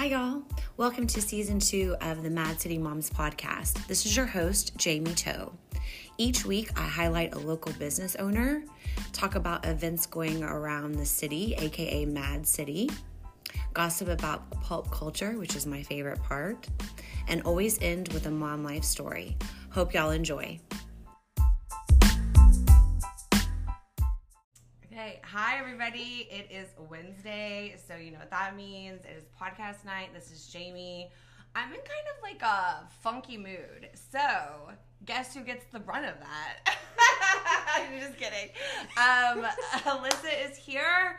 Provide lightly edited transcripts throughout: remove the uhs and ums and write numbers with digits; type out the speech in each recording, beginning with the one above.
Hi, y'all. Welcome to season 2 of the Mad City Moms podcast. This is your host, Jamie Toe. Each week, I highlight a local business owner, talk about events going around the city, aka Mad City, gossip about pulp culture, which is my favorite part, and always end with a mom life story. Hope y'all enjoy. Okay, hi everybody. It is Wednesday, so you know what that means. It is podcast night. This is Jamie. I'm in kind of like a funky mood, so guess who gets the brunt of that? I'm just kidding. Alyssa is here.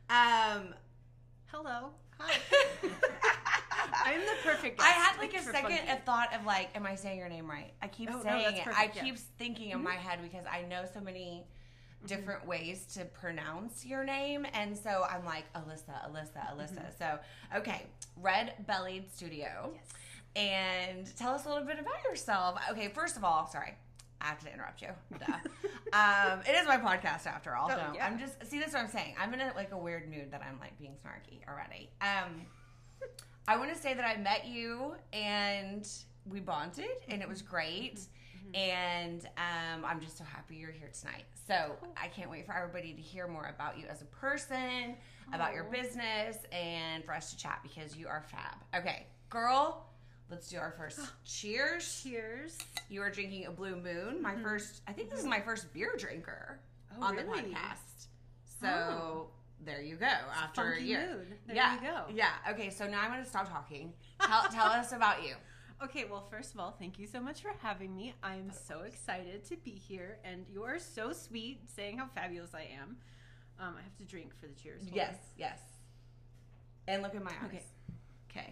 Hello. Hi. I'm the perfect guest. I had like a second of thought of like, am I saying your name right? I keep saying it. I keep thinking in my head because I know so many different ways to pronounce your name, and so I'm like Alyssa. So okay, Red Bellied Studio. Yes. And tell us a little bit about yourself. Okay, first of all, sorry, I have to interrupt you. Duh. It is my podcast after all. So yeah. I'm just that's what I'm saying. I'm in a weird mood that I'm like being snarky already. I want to say that I met you and we bonded and it was great. And I'm just so happy you're here tonight. So I can't wait for everybody to hear more about you as a person, about your business, and for us to chat because you are fab. Okay, girl, let's do our first cheers. Cheers. You are drinking a Blue Moon. My first, I think this is my first beer drinker on the podcast. So there you go. After a year. Mood. There you go. Yeah. Okay, so now I'm going to stop talking. Tell us about you. Okay, well, first of all, thank you so much for having me. I'm so excited to be here, and you are so sweet saying how fabulous I am. I have to drink for the cheers. Yes. And look in my eyes. Okay.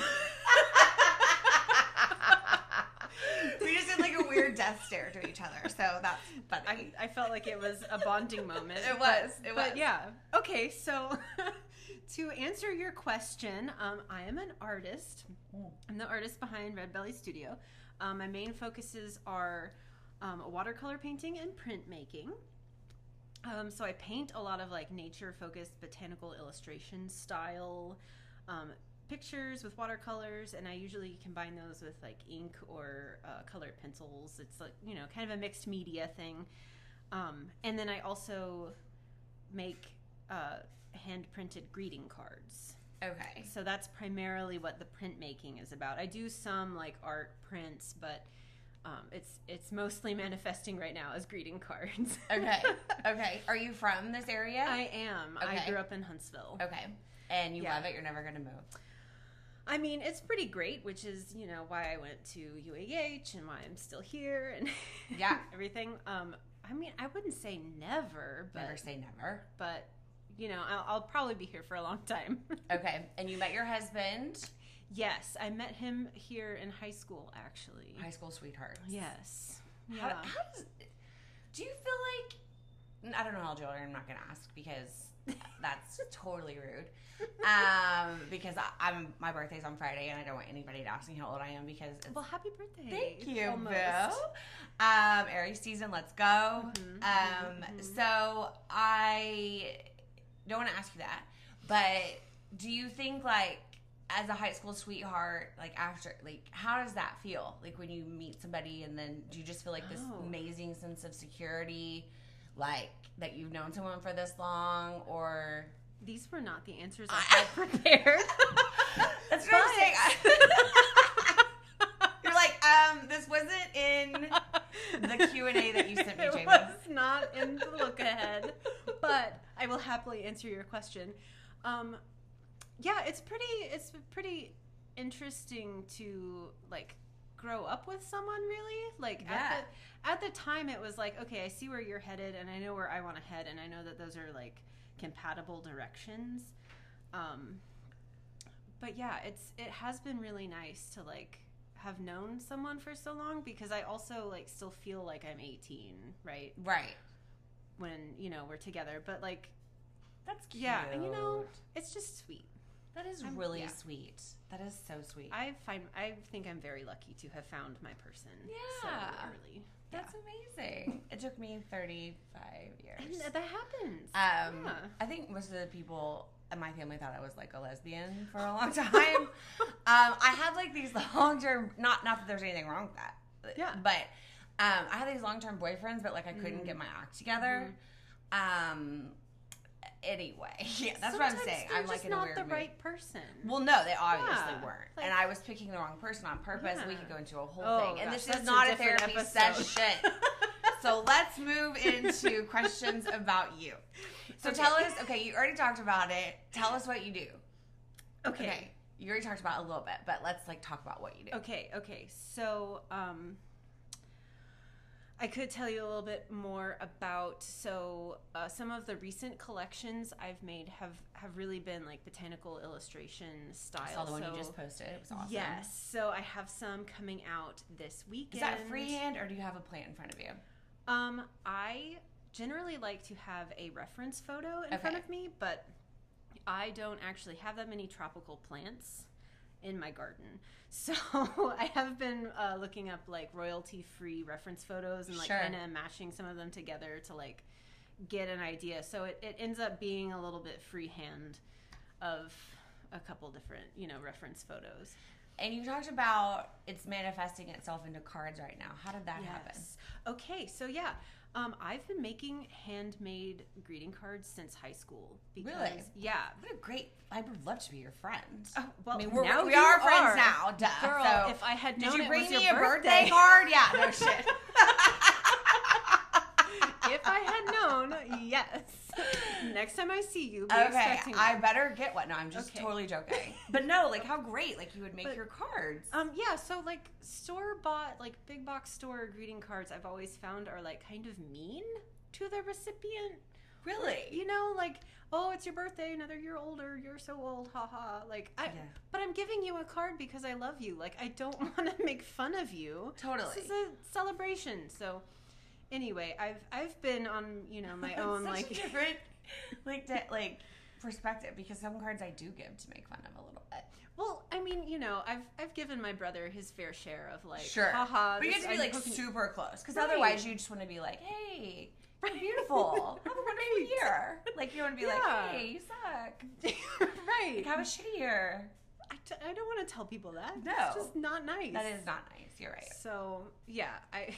We just did like a weird death stare to each other, so that's funny. I felt like it was a bonding moment. It was. But yeah. Okay, so to answer your question, I am an artist. I'm the artist behind Red Belly Studio. My main focuses are watercolor painting and printmaking. So I paint a lot of like nature-focused botanical illustration style pictures with watercolors, and I usually combine those with like ink or colored pencils. It's like, you know, kind of a mixed media thing. And then I also make hand-printed greeting cards. Okay. So that's primarily what the printmaking is about. I do some like art prints, but it's mostly manifesting right now as greeting cards. Okay. Are you from this area? I am. Okay. I grew up in Huntsville. Okay. And you love it? You're never going to move? I mean, it's pretty great, which is, you know, why I went to UAH and why I'm still here and everything. I mean, I wouldn't say never. But, never say never. But, you know, I'll probably be here for a long time. Okay. And you met your husband? Yes. I met him here in high school, actually. High school sweethearts. Yes. Yeah. Do you feel like, I don't know how old you are, I'm not going to ask because that's totally rude. Because my birthday's on Friday and I don't want anybody to ask me how old I am because it's... Well, happy birthday. Thank you, Boo. Aries season, let's go. So I don't want to ask you that, but do you think like as a high school sweetheart, like after, like how does that feel? Like when you meet somebody and then do you just feel like this amazing sense of security, like that you've known someone for this long, or... These were not the answers I had prepared. That's what I'm saying. You're like, this wasn't in the Q&A that you sent me, Jamie. It was not in the look ahead, but I will happily answer your question. Yeah, it's pretty interesting to like grow up with someone, really. Like at the time, it was like, okay, I see where you're headed, and I know where I want to head, and I know that those are like compatible directions. But yeah, it has been really nice to like have known someone for so long because I also like still feel like I'm 18, right? Right. When, you know, we're together, but like that's cute. Yeah, and you know, it's just sweet. That is really sweet. That is so sweet. I think I'm very lucky to have found my person so early. That's amazing. It took me 35 years. And that happens. I think most of the people my family thought I was like a lesbian for a long time. I had like these long-term, not that there's anything wrong with that. Yeah. But I had these long-term boyfriends, but like I couldn't get my act together. Anyway, yeah, that's what I'm saying. I'm like in a weird not the mood. Right person. Well, no, they obviously Yeah, weren't, like- and I was picking the wrong person on purpose. Yeah. We could go into a whole Oh, thing, and gosh, this is that's not a a different therapy episode. session. So let's move into questions about you. So Okay. tell us. Okay, you already talked about it. Tell us what you do. Okay. You already talked about it a little bit, but let's like talk about what you do. Okay. So, I could tell you a little bit more about some of the recent collections I've made have really been like botanical illustration style. I saw the one you just posted. It was awesome. Yes. So I have some coming out this weekend. Is that freehand or do you have a plant in front of you? I generally like to have a reference photo in front of me, but I don't actually have that many tropical plants in my garden. So I have been looking up like royalty-free reference photos and like kind of mashing some of them together to like get an idea. So it ends up being a little bit freehand of a couple different, reference photos. And you talked about it's manifesting itself into cards right now. How did that happen? Okay, so yeah. I've been making handmade greeting cards since high school. Because, really? Yeah. What a great... I would love to be your friend. Oh, well, I mean, now we are friends are. now. Duh. Girl, so, if I had known did you it bring was me your a birthday card? Yeah, no shit. If I had known, yes. Next time I see you, be Okay, expecting I one. better get one. No, I'm just totally joking. But no, like how great! Like you would make your cards. Yeah. So like store bought, like big box store greeting cards, I've always found are like kind of mean to the recipient. Really? Like, oh, it's your birthday, another year older, you're so old, haha. Like, but I'm giving you a card because I love you. Like, I don't want to make fun of you. Totally. This is a celebration. So, anyway, I've been on my own such like a different perspective because some cards I do give to make fun of a little bit. Well, I mean, I've given my brother his fair share of like, sure, haha. but you have to be like super close because otherwise you just want to be like, hey. You're beautiful. Have a wonderful year. Like you want to be like, hey, you suck. Right. Like, have a shitty year. I don't want to tell people that. No. It's just not nice. That is not nice. You're right. So, yeah,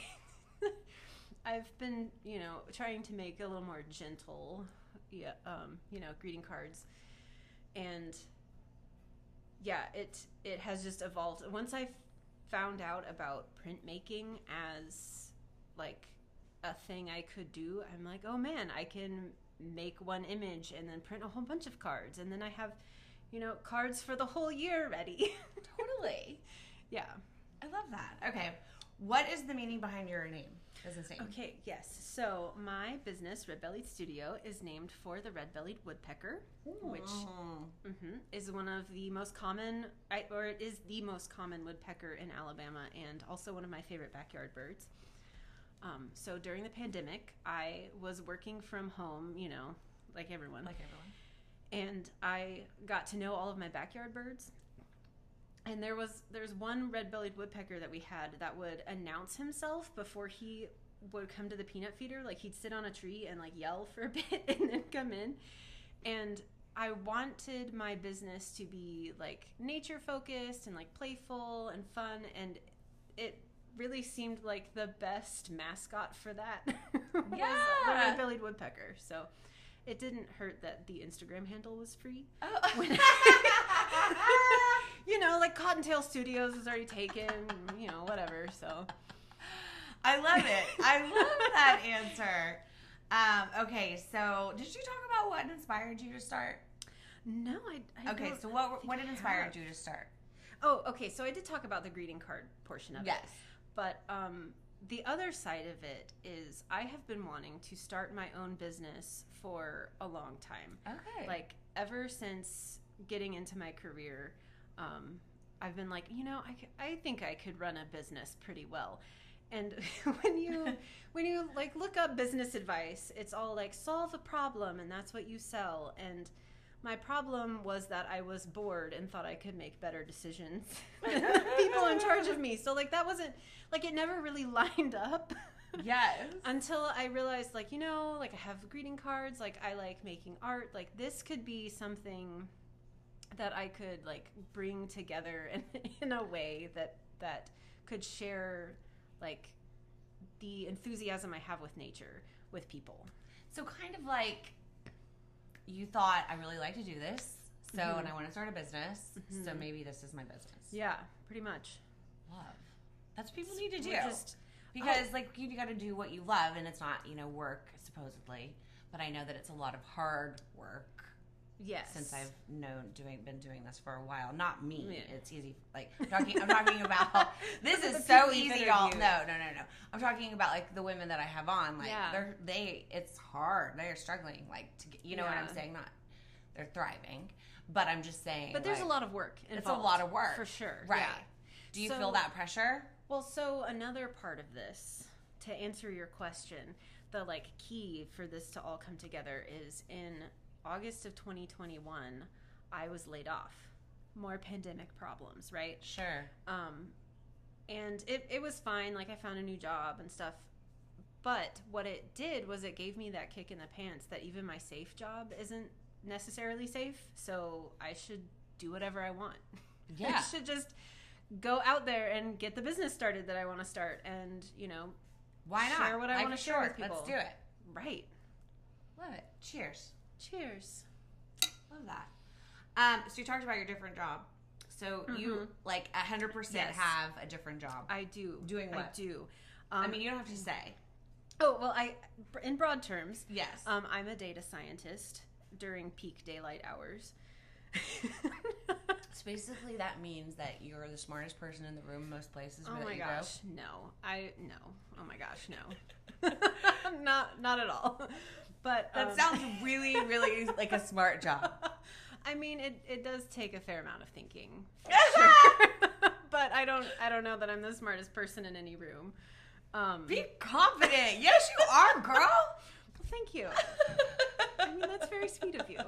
I've been, trying to make a little more gentle, greeting cards. And, yeah, it has just evolved. Once I found out about printmaking as, like, a thing I could do, I'm like, oh man, I can make one image and then print a whole bunch of cards, and then I have cards for the whole year ready. Totally. Yeah, I love that. Okay, what is the meaning behind your business name? Okay, yes, so my business, Red Bellied Studio, is named for the red-bellied woodpecker. Which is one of the most common, it is the most common woodpecker in Alabama, and also one of my favorite backyard birds. So during the pandemic, I was working from home, like everyone. And I got to know all of my backyard birds. And there's one red-bellied woodpecker that we had that would announce himself before he would come to the peanut feeder. Like he'd sit on a tree and like yell for a bit and then come in. And I wanted my business to be like nature focused and like playful and fun, and it really seemed like the best mascot for that was the red-bellied woodpecker. So it didn't hurt that the Instagram handle was free. Oh. Like Cottontail Studios is already taken, whatever. So I love it. I love that answer. Okay, so did you talk about what inspired you to start? No, I okay, so what inspired you to start? Oh, okay, so I did talk about the greeting card portion of it. Yes. But the other side of it is I have been wanting to start my own business for a long time. Okay. Like ever since getting into my career, I've been like, I think I could run a business pretty well. And when you like look up business advice, it's all like solve a problem and that's what you sell. And my problem was that I was bored and thought I could make better decisions than the people in charge of me. So like that wasn't like it never really lined up. Yes. Until I realized, like, like I have greeting cards, like I like making art, like this could be something that I could like bring together in a way that could share like the enthusiasm I have with nature with people. So kind of like you thought, I really like to do this, so and I want to start a business, so maybe this is my business. Yeah, pretty much. Love. That's what people need to do. Because like you got to do what you love, and it's not work supposedly, but I know that it's a lot of hard work. Yes. Since I've been doing this for a while. Not me. Yeah. It's easy. Like I'm talking about this is so easy, y'all. No. I'm talking about like the women that I have on. Like it's hard. They are struggling. Like to what I'm saying. Not they're thriving, but I'm just saying. But there's a lot of work involved. It's a lot of work for sure. Right. Yeah. Do you feel that pressure? Well, so another part of this, to answer your question, the like key for this to all come together is in August of 2021, I was laid off. More pandemic problems, right? Sure. And it was fine. Like I found a new job and stuff. But what it did was it gave me that kick in the pants that even my safe job isn't necessarily safe. So I should do whatever I want. Yeah. I should just go out there and get the business started that I want to start and, why not? Share what I want to share with people. Let's do it. Right. Love it. Cheers. Cheers. Love that. So you talked about your different job. So you like 100% have a different job. I do. Doing what? I do. I mean, you don't have to say. Oh, well, in broad terms. Yes. I'm a data scientist during peak daylight hours. So basically that means that you're the smartest person in the room most places. Oh my gosh, no. Oh my gosh, no. Not at all. But that sounds really, really like a smart job. I mean, it does take a fair amount of thinking. Sure. But I don't know that I'm the smartest person in any room. Be confident. Yes, you are, girl. Well, thank you. I mean, that's very sweet of you.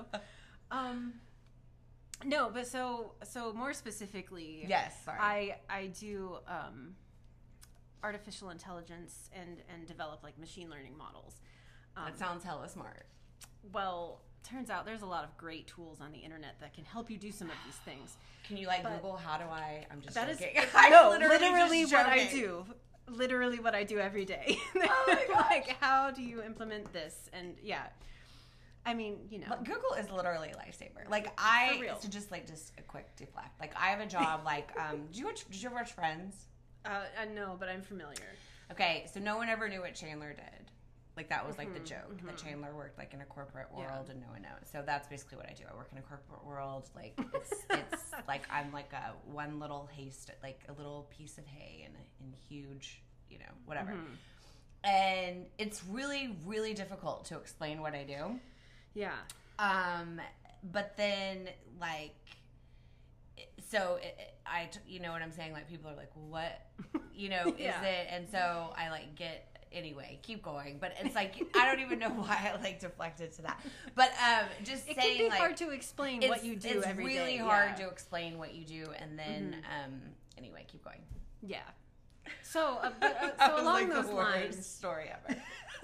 No, but so more specifically, yes, sorry. I do artificial intelligence and develop like machine learning models. That sounds hella smart. Well, turns out there's a lot of great tools on the internet that can help you do some of these things. Can you Google how do I? I'm just that joking. Literally what I do. Literally what I do every day. Oh my gosh. Like, how do you implement this? And yeah. I mean, But Google is literally a lifesaver. Like so just a quick deflect. Like I have a job. Like, did you ever watch Friends? No, but I'm familiar. Okay, so no one ever knew what Chandler did. Like that was like the joke that Chandler worked like in a corporate world and no one knows. So that's basically what I do. I work in a corporate world. Like it's like I'm like a one little like a little piece of hay in huge, whatever. And it's really, really difficult to explain what I do. Yeah. But then like, so you know what I'm saying? Like people are like, well, what, is it? And so I like anyway, keep going. But it's like, I don't even know why I like deflected to that. But just it saying can be like, hard to explain what you do every day. It's really hard to explain what you do. And then, anyway, keep going. Yeah. So, so along those lines, story ever.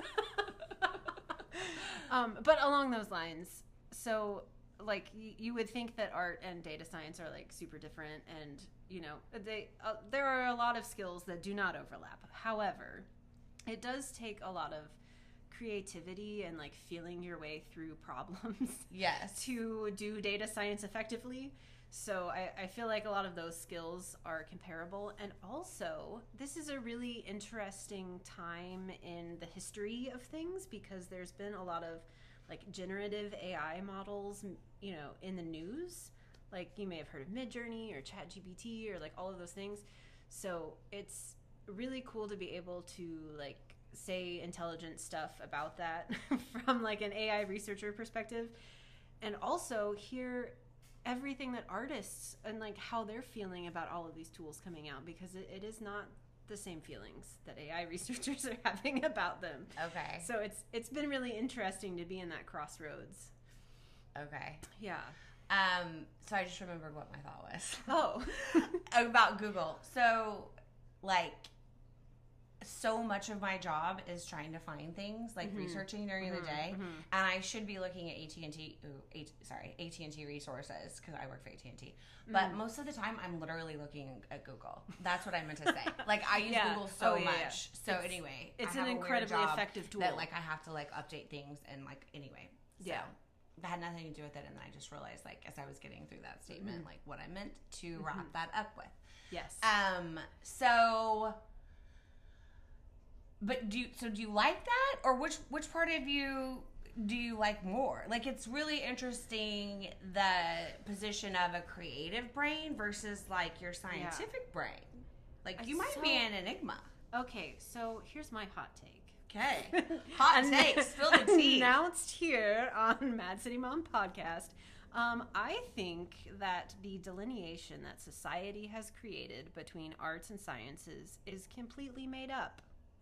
But along those lines, so like you would think that art and data science are like super different, and there are a lot of skills that do not overlap. However, it does take a lot of creativity and like feeling your way through problems. Yes. To do data science effectively. So I feel like a lot of those skills are comparable. And also, this is a really interesting time in the history of things because there's been a lot of like generative AI models, in the news. Like you may have heard of Midjourney or ChatGPT or like all of those things. So it's really cool to be able to like say intelligent stuff about that from like an AI researcher perspective, and also hear everything that artists and like how they're feeling about all of these tools coming out, because it is not the same feelings that AI researchers are having about them. Okay. So it's been really interesting to be in that crossroads. Okay. Yeah. So I just remembered what my thought was. Oh. About Google. So like so much of my job is trying to find things, like researching during the day, and I should be looking at AT&T resources because I work for AT&T. But most of the time, I'm literally looking at Google. That's what I meant to say. Like, I use Google so much. So anyway, it's an incredibly effective tool that like I have to like update things and like anyway. So it had nothing to do with it, and then I just realized, like, as I was getting through that statement, like what I meant to wrap that up with. Yes. So. But do you like that, or which part of you do you like more? Like, it's really interesting the position of a creative brain versus like your scientific brain. Like, you might be an enigma. Okay, so here's my hot take. Okay, hot take. Spill the tea. Announced here on Mad City Mom podcast. I think that the delineation that society has created between arts and sciences is completely made up.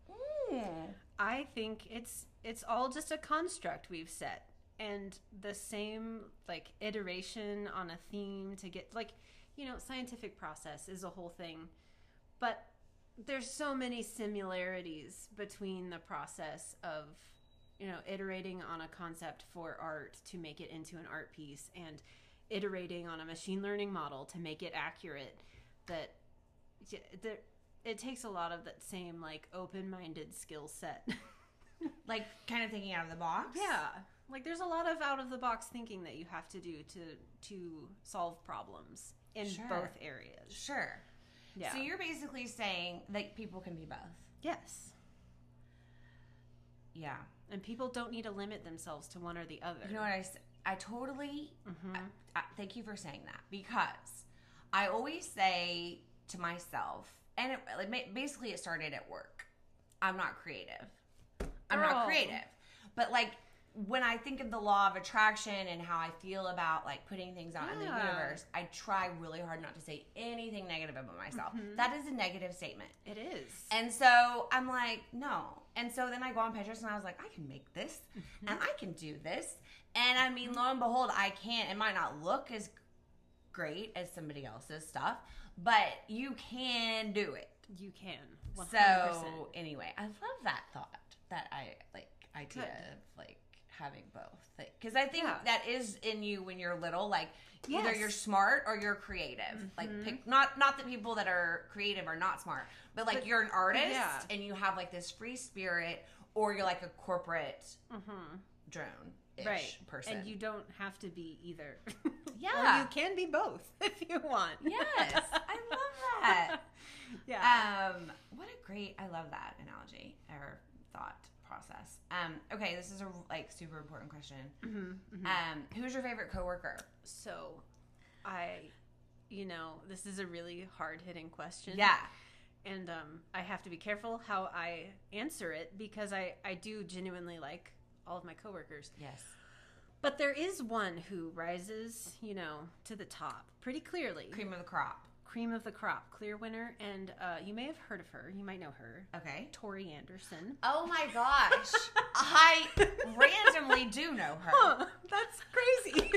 I think it's all just a construct we've set, and the same like iteration on a theme to get, like, scientific process is a whole thing, but there's so many similarities between the process of iterating on a concept for art to make it into an art piece and iterating on a machine learning model to make it accurate, that it takes a lot of that same, like, open-minded skill set. Like, kind of thinking out of the box? Yeah. Like, there's a lot of out-of-the-box thinking that you have to do to solve problems in both areas. Sure. Yeah. So you're basically saying that people can be both? Yes. Yeah. And people don't need to limit themselves to one or the other. You know what I totally... thank you for saying that, because I always say to myself... And basically it started at work. I'm not creative. But, like, when I think of the law of attraction and how I feel about, like, putting things out in the universe, I try really hard not to say anything negative about myself. That is a negative statement. It is. And so I'm like, no. And so then I go on Pinterest and I was like, I can make this. And I can do this. And, I mean, lo and behold, I can. It might not look as great as somebody else's stuff, but you can do it. You can. 100%. So anyway, I love that thought, that idea of like having both, because I think that is in you when you're little. Like, either you're smart or you're creative. Like, pick not the people that are creative are not smart, but like you're an artist and you have like this free spirit, or you're like a corporate drone-ish person, and you don't have to be either. Yeah. Or you can be both if you want. Yes. I love that. Yeah. I love that analogy or thought process. Okay, this is a like super important question. Who's your favorite coworker? So, this is a really hard-hitting question. Yeah. And I have to be careful how I answer it, because I do genuinely like all of my coworkers. Yes. But there is one who rises, to the top pretty clearly. Cream of the crop. Cream of the crop, clear winner, and you may have heard of her. You might know her. Okay. Tori Anderson. Oh my gosh. I randomly do know her. Huh, that's crazy.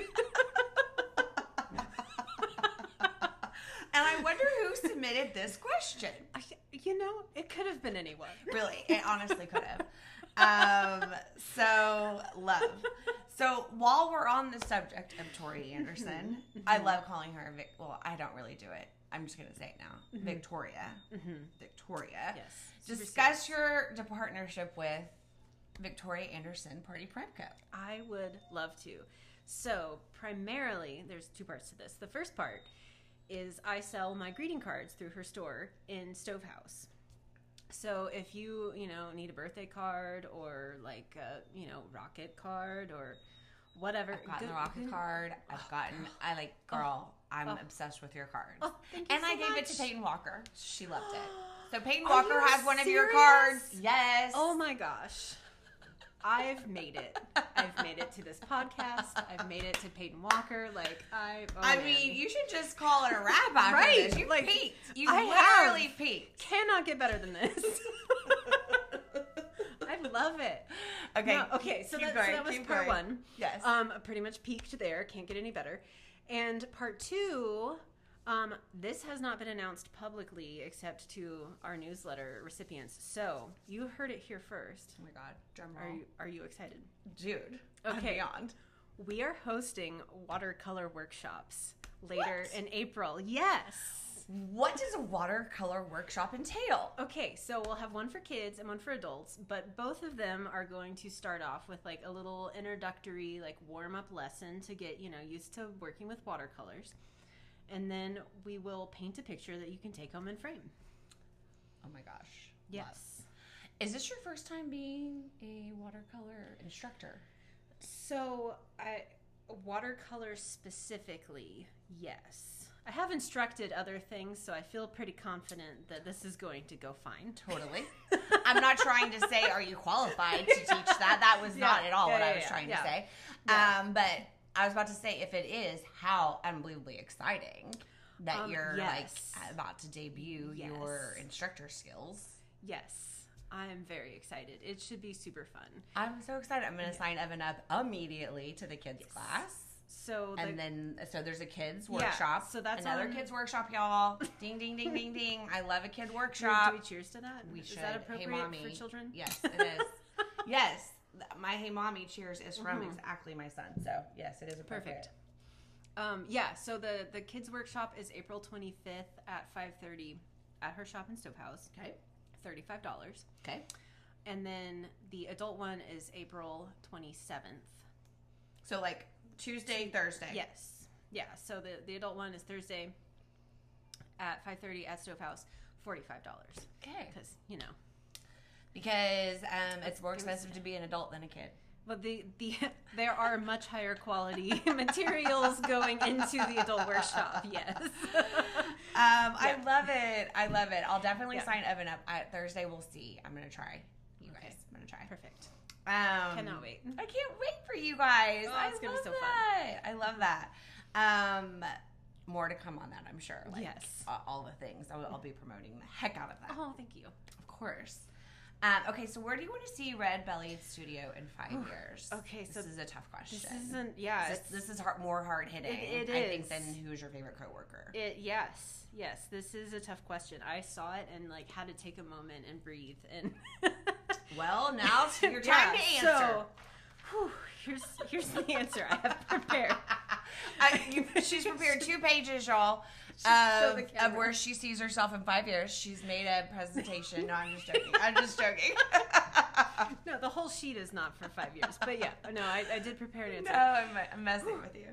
And I wonder who submitted this question. It could have been anyone. Really, it honestly could have. So, love. So, while we're on the subject of Tori Anderson, I love calling her I don't really do it. I'm just going to say it now. Victoria. Victoria. Yes. Discuss your partnership with Victoria Anderson Party Prime Co. I would love to. So, primarily, there's two parts to this. The first part is I sell my greeting cards through her store in Stovehouse. So if you need a birthday card, or like a, rocket card or whatever. I've gotten the rocket card. I'm obsessed with your cards. Oh, thank you and so I gave much. it to Peyton Walker. She loved it. So Peyton Walker has one of your cards. Yes. Oh my gosh. I've made it. I've made it to this podcast. I've made it to Peyton Walker. I mean, you should just call it a wrap after right. this. You peaked. You I literally peaked. Cannot get better than this. I love it. Okay. No, okay. So that was part one. Yes. Pretty much peaked there. Can't get any better. And part two, This has not been announced publicly except to our newsletter recipients. So you heard it here first. Oh my God, drum roll. Are you excited? Dude, Okay. I'm beyond. We are hosting watercolor workshops later in April. Yes. What does a watercolor workshop entail? Okay, so we'll have one for kids and one for adults, but both of them are going to start off with like a little introductory, like warm-up lesson to get, used to working with watercolors. And then we will paint a picture that you can take home and frame. Oh my gosh. Yes. Love. Is this your first time being a watercolor instructor? So, watercolor specifically, yes. I have instructed other things, so I feel pretty confident that this is going to go fine. Totally. I'm not trying to say, are you qualified to teach that? That was not at all what I was trying to say. Yeah. But I was about to say, if it is, how unbelievably exciting that you're like about to debut your instructor skills. Yes. I'm very excited. It should be super fun. I'm so excited. I'm going to sign Evan up immediately to the kids class. So there's a kids workshop. So that's another kids workshop, y'all. Ding, ding, ding, ding, ding. I love a kid workshop. Do we cheers to that? We should. Is that appropriate for children? Yes, it is. Yes. My Hey Mommy cheers is from exactly my son. So, yes, it is appropriate. Perfect. So the kids workshop is April 25th at 5:30 at her shop in Stovehouse. Okay. $35. Okay. And then the adult one is April 27th. So like Tuesday, Thursday. Yes. Yeah. So the adult one is Thursday at 5:30 at Stovehouse, $45. Okay. Because it's more expensive to be an adult than a kid. But there are much higher quality materials going into the adult workshop. Yes. I love it. I love it. I'll definitely sign Evan up. Thursday, we'll see. I'm gonna try. You guys, I'm gonna try. Perfect. Cannot wait. I can't wait for you guys. It's gonna be so fun. I love that. More to come on that, I'm sure. Yes. All the things. I'll be promoting the heck out of that. Oh, thank you. Of course. Okay, so where do you want to see Red Bellied Studio in 5 years? Okay, so this is a tough question. This isn't, This is more hard hitting. It I is. think than who's your favorite coworker. Yes. This is a tough question. I saw it and had to take a moment and breathe. And well, now it's your time to answer. So, here's the answer I have prepared. She's prepared 2 pages, y'all. Of where she sees herself in 5 years. She's made a presentation. No, I'm just joking. No, the whole sheet is not for 5 years. But yeah, no, I did prepare an answer. No, I'm messing with you.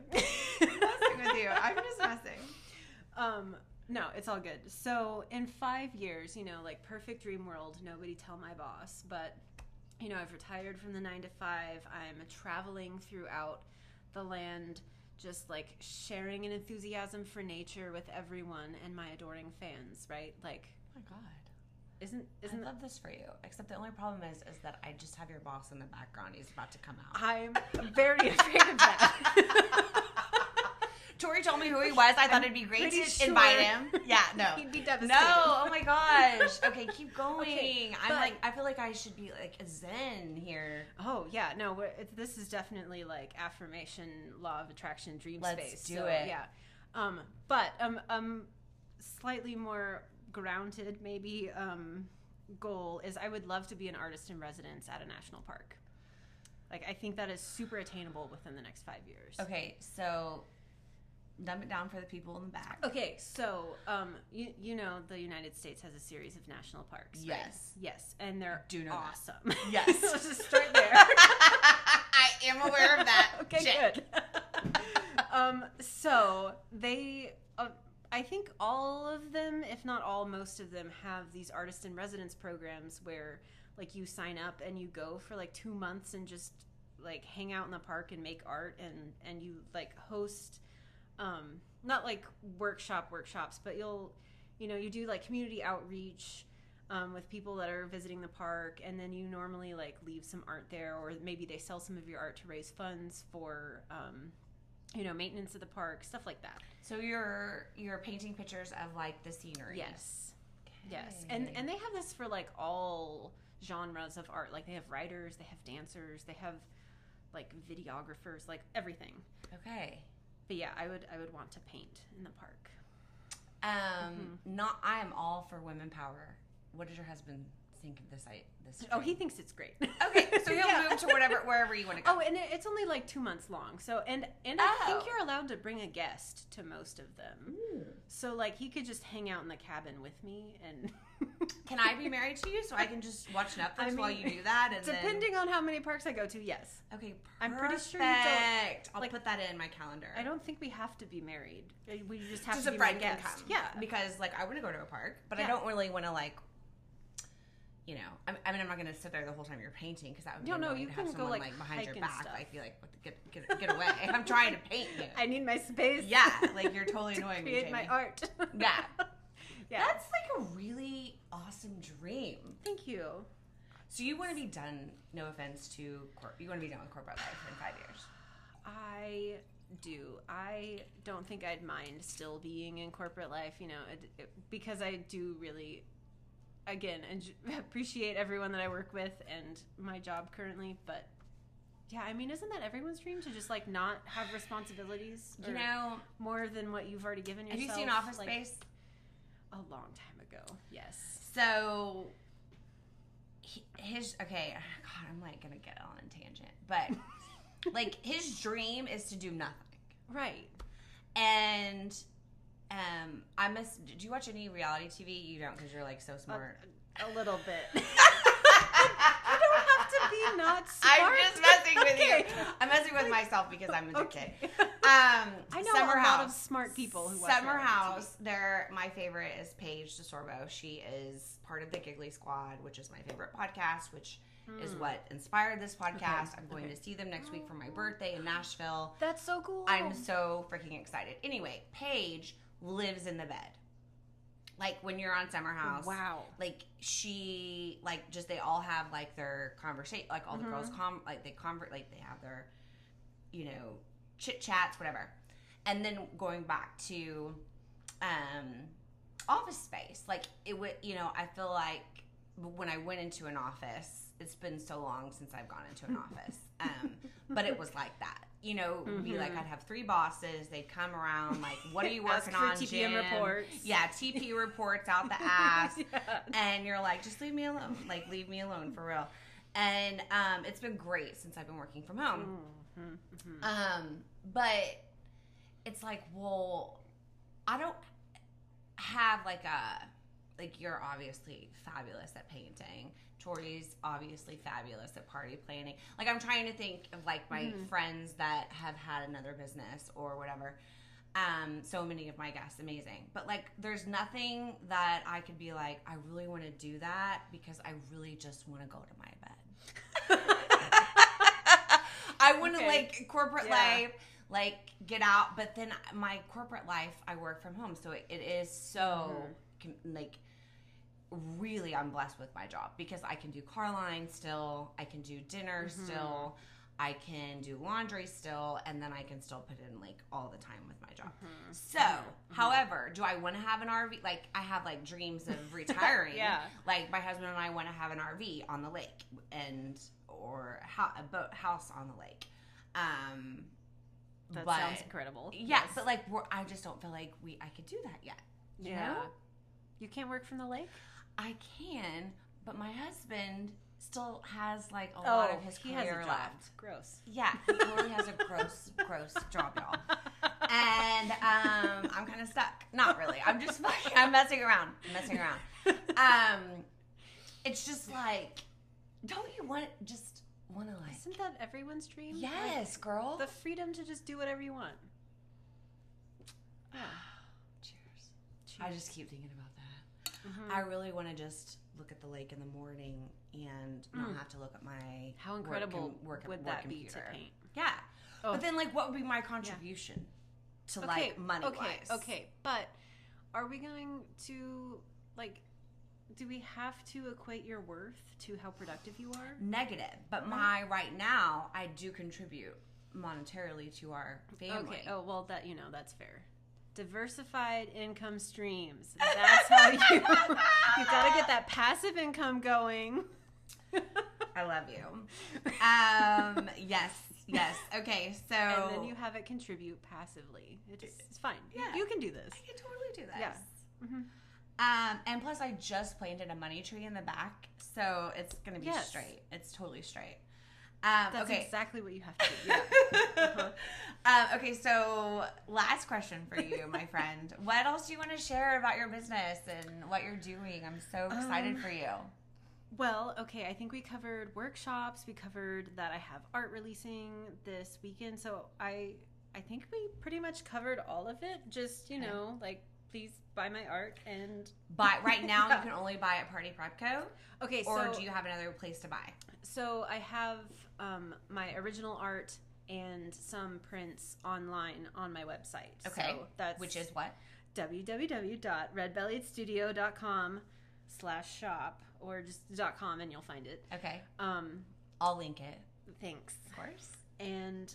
I'm just messing. No, it's all good. So in 5 years, perfect dream world, nobody tell my boss. But, I've retired from the 9 to 5. I'm traveling throughout the land, just sharing an enthusiasm for nature with everyone and my adoring fans, right? Oh my God. Isn't I love this for you. Except the only problem is that I just have your boss in the background. He's about to come out. I'm very afraid of that. Tori told me who he was. I thought it'd be great to invite him. Yeah, no. He'd be devastated. No, oh my gosh. Okay, keep going. Okay, I feel like I should be a zen here. Oh, yeah, no, this is definitely affirmation, law of attraction, dream space. Let's do it. Yeah. But slightly more grounded, maybe, goal is I would love to be an artist in residence at a national park. I think that is super attainable within the next 5 years. Okay, so dumb it down for the people in the back. Okay, so you know the United States has a series of national parks, right? Yes, and they're awesome. Yes. Let's just start there. I am aware of that. Okay, good. So they, I think all of them, if not all, most of them have these artist in residence programs where you sign up and you go for 2 months and just hang out in the park and make art and you host. Not workshops, but you do community outreach with people that are visiting the park, and then you normally leave some art there, or maybe they sell some of your art to raise funds for maintenance of the park, stuff like that. So you're painting pictures of the scenery. Yes. Okay. Yes, and they have this for all genres of art. They have writers, they have dancers, they have videographers, everything. Okay. But yeah, I would want to paint in the park. I am all for women power. What does your husband think of this? Oh, he thinks it's great. Okay, so he'll move to wherever you want to go. Oh, and it's only like 2 months long. So and I think you're allowed to bring a guest to most of them. Ooh. So like he could just hang out in the cabin with me and. Can I be married to you so I can just watch Netflix while you do that? And depending on how many parks I go to, yes. Okay, perfect. I'm pretty sure you don't. I'll put that in my calendar. I don't think we have to be married. We just have just to be a friend my guest. Can come. Yeah, because like I want to go to a park, but I don't really want to like. You know, I mean, I'm not going to sit there the whole time you're painting because that would be annoying you to can have someone go like behind your back. stuff. I feel like get away. I'm trying to paint you. I need my space. Yeah, like you're totally annoying me, create Jamie. my art. Yeah. Yeah. That's like a really awesome dream. Thank you. So you want to be done, no offense to, you want to be done with corporate life in 5 years? I do. I don't think I'd mind still being in corporate life, you know, because I do really, again, appreciate everyone that I work with and my job currently, but yeah, I mean, isn't that everyone's dream to just like not have responsibilities? You know, more than what you've already given yourself? Have you seen Office Space? A long time ago, yes. So, okay, God, I'm like gonna get on a tangent, but like his dream is to do nothing. Right. And did you watch any reality TV? You don't because you're like so smart. A little bit. You don't have to be not smart. I'm just messing with you. I'm messing with myself because I'm addicted. Okay. I know Summer a House. lot of smart people who watch Summer reality House. My favorite is Paige DeSorbo. She is part of the Giggly Squad, which is my favorite podcast, which is what inspired this podcast. I'm going to see them next week for my birthday in Nashville. That's so cool. I'm so freaking excited. Anyway, Paige lives in the bed. Like when you're on Summer House, wow. Like she, like just they all have like their conversation, like all the girls they have their, you know, chit chats, whatever. And then going back to, Office Space, like it would, you know, I feel like when I went into an office, it's been so long since I've gone into an office, but it was like that. You know, it would be like I'd have 3 bosses. They'd come around like, "What are you working on, TPM Jim?" reports. Yeah, TP reports out the ass, Yeah. and you're like, "Just leave me alone. Like, leave me alone for real." And it's been great since I've been working from home. But it's like, well, I don't have like you're obviously fabulous at painting. Tori's obviously fabulous at party planning. Like, I'm trying to think of like my friends that have had another business or whatever. So many of my guests, amazing. But like, there's nothing that I could be like, I really want to do that because I really just want to go to my bed. I want to like corporate life, like get out. But then my corporate life, I work from home. So it is so like, really I'm blessed with my job because I can do car line still, I can do dinner still, I can do laundry still, and then I can still put in like all the time with my job. So, however, do I want to have an RV? Like I have like dreams of retiring. Yeah. Like my husband and I want to have an RV on the lake or a boat house on the lake. That sounds incredible. Yeah, yes. But like I just don't feel like I could do that yet. You know? You can't work from the lake? I can, but my husband still has like a lot of his career left. Gross. Yeah, he totally has a gross job, y'all. And I'm kind of stuck. Not really. I'm just fucking. I'm messing around. It's just like, don't you want to like? Isn't that everyone's dream? Yes, like, girl. The freedom to just do whatever you want. Yeah. Cheers. I just keep thinking about that. I really want to just look at the lake in the morning and not have to look at my how incredible work would that computer. Be to paint? Yeah. Oh. But then like what would be my contribution to like money wise? Okay. But are we going to like do we have to equate your worth to how productive you are? Negative. But right now I do contribute monetarily to our family. Okay. Oh well that's fair. Diversified income streams. That's how you got to get that passive income going. I love you. Yes. Okay, so and then you have it contribute passively. It's fine. Yeah. You can do this. I can totally do this. Yeah. And plus, I just planted a money tree in the back, so it's going to be straight. It's totally straight. That's exactly what you have to do. Yeah. Okay, so last question for you, my friend. What else do you want to share about your business and what you're doing? I'm so excited for you. Well, okay, I think we covered workshops. We covered that I have art releasing this weekend. So I think we pretty much covered all of it. Just, you know, like, please buy my art and right now you can only buy at Party Prep Co. Okay, or do you have another place to buy? So I have my original art and some prints online on my website. Okay, so that's which is what? www.redbelliedstudio.com/shop or just .com and you'll find it. Okay. I'll link it. Thanks. Of course. And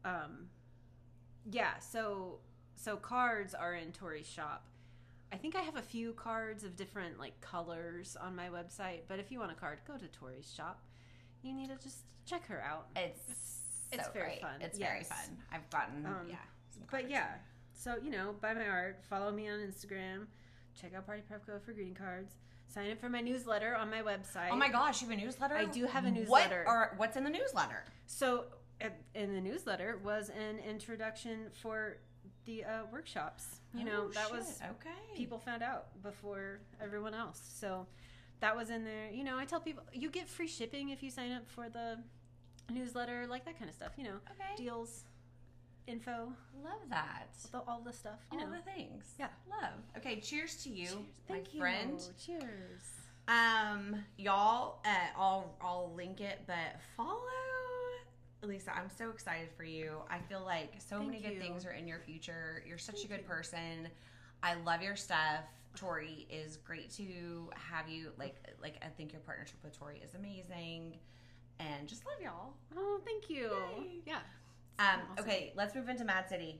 yeah, so cards are in Tori's shop. I think I have a few cards of different like colors on my website, but if you want a card, go to Tori's shop. You need to just check her out. It's very fun. It's very fun. I've gotten some cards. But yeah, so you know, buy my art, follow me on Instagram, check out Party Prep Co for greeting cards, sign up for my newsletter on my website. Oh my gosh, you have a newsletter? I do have a newsletter. What's in the newsletter? So in the newsletter was an introduction for the workshops. You know, that was people found out before everyone else. So that was in there. You know, I tell people you get free shipping if you sign up for the newsletter, like that kind of stuff. You know, deals, info. Love that. All the stuff. All the things. Yeah. Love. Okay, cheers to you, my friend. Cheers. Y'all, I'll link it, but follow Lisa. I'm so excited for you. I feel like many good things are in your future. You're such a good person. I love your stuff. Tori is great to have you. Like I think your partnership with Tori is amazing, and just love y'all. Oh, thank you. Yay. Yeah. Awesome. Okay, let's move into Mad City.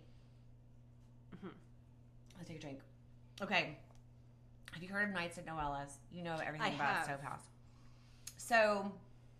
Let's take a drink. Okay. Have you heard of Nights at Noella's? You know everything about Stove House. So